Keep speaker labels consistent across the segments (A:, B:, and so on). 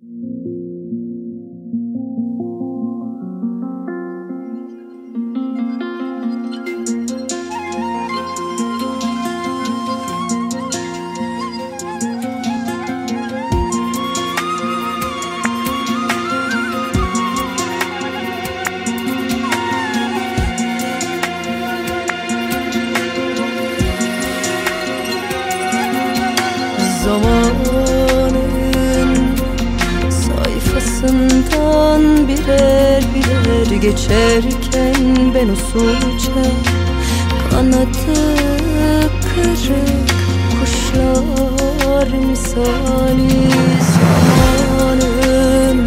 A: Zamanın sayfasından birer birer geçerken ben usulca kanadı kırık kuşlar misali. Zamanın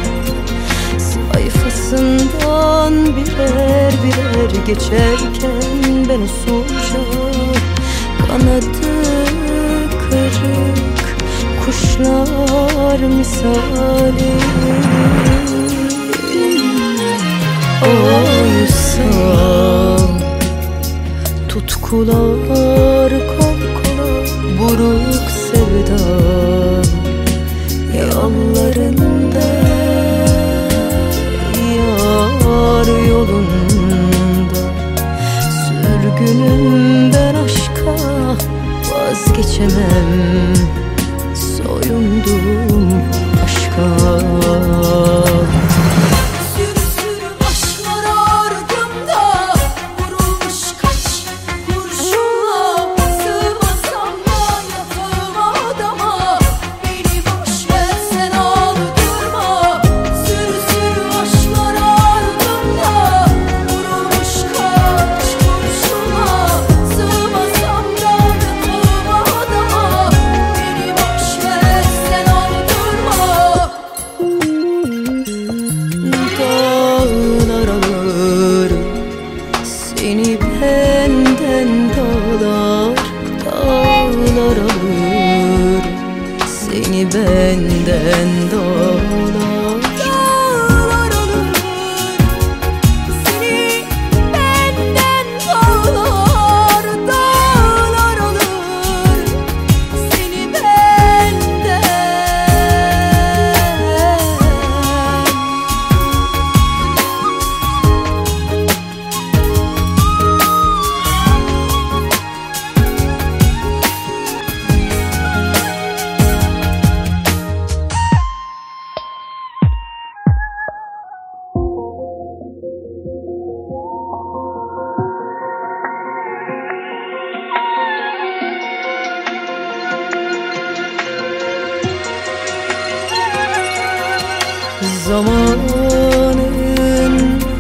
A: sayfasından birer birer geçerken ben usulca kanadı kırık kuşlar misali. Oysa tutkular kol kola buruk sevda yollarında, yar yolunda sürgünüm ben aşka vazgeçemem. Soyundum aşka.
B: Sürü sürü aşklar ardımda vurulmuş kaç kurşunla. Sığmasam da yatağıma adama, beni boş ver sen aldırma. Sürü sürü aşklar ardımda vurulmuş kaç kurşunla. Sığmasam da yatağıma adama, beni boş ver sen aldırma.
A: Dağlar alır seni benden, dağlar, dağlar alır seni benden, dağlar.
B: Dağlar alır seni benden, dağlar, dağlar alır seni benden.
A: Zamanın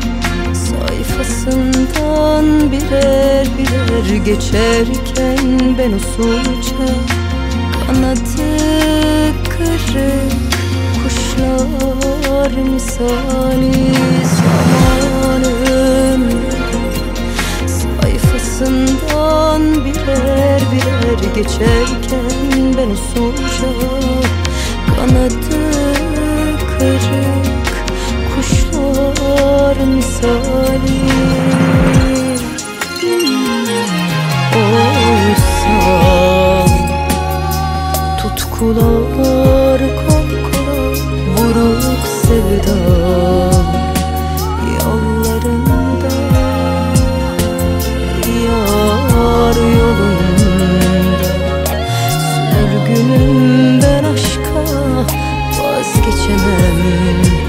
A: sayfasından birer birer geçerken ben usulca kanadı kırık kuşlar misali. Zamanın sayfasından birer birer geçerken ben usulca kanadı kırık kuşlar misali. Oysa tutkular kol kola buruk sevda yollarında, yar yolunda sürgünüm ben aşka vazgeçemem.